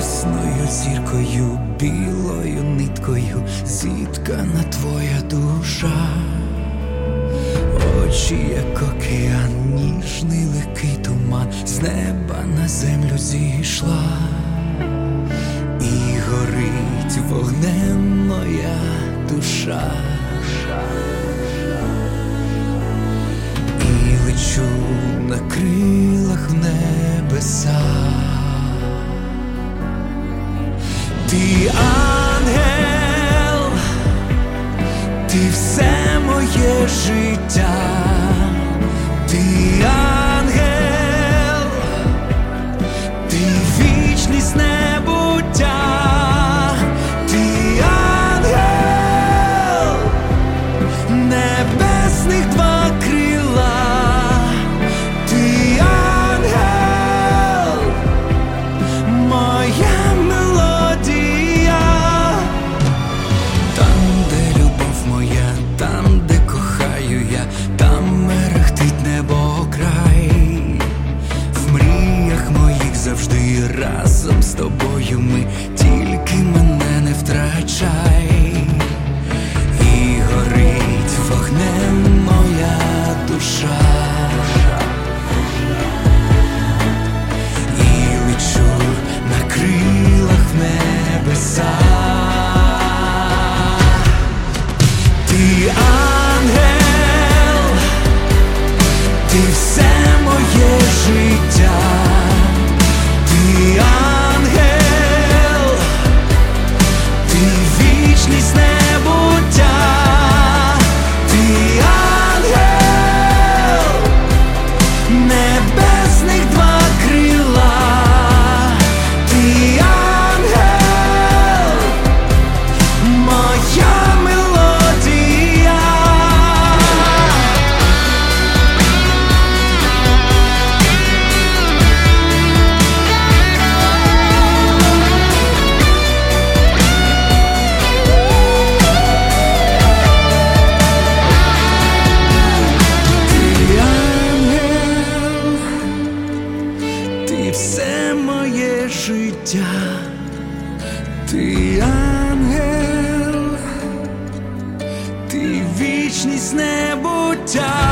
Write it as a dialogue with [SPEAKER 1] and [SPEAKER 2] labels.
[SPEAKER 1] ясною зіркою, білою ниткою зіткана твоя душа. Очі, як океан, ніжний легкий туман, з неба на землю зійшла, і горить вогнем моя душа. І лечу на крилах в небеса. Ти ангел, ти все моє життя. Ти ангел, ти вічність небуття. Ти ангел, небесних два крила. Ти ангел, моя мелодія. Там, де любов моя, там, де кохаю я, там мерехтить небо край. В мріях моїх завжди разом з тобою ми, тільки мене не втрачай. І горить вогнем моя душа. І лечу на крилах в небеса. Ти ангел, ти все моє життя. Ти ангел, ти вічність небуття. Ти ангел, небесних два крила. Ти ангел, моя мелодія. Ти все моє життя. Ти ангел, ти вічність небуття.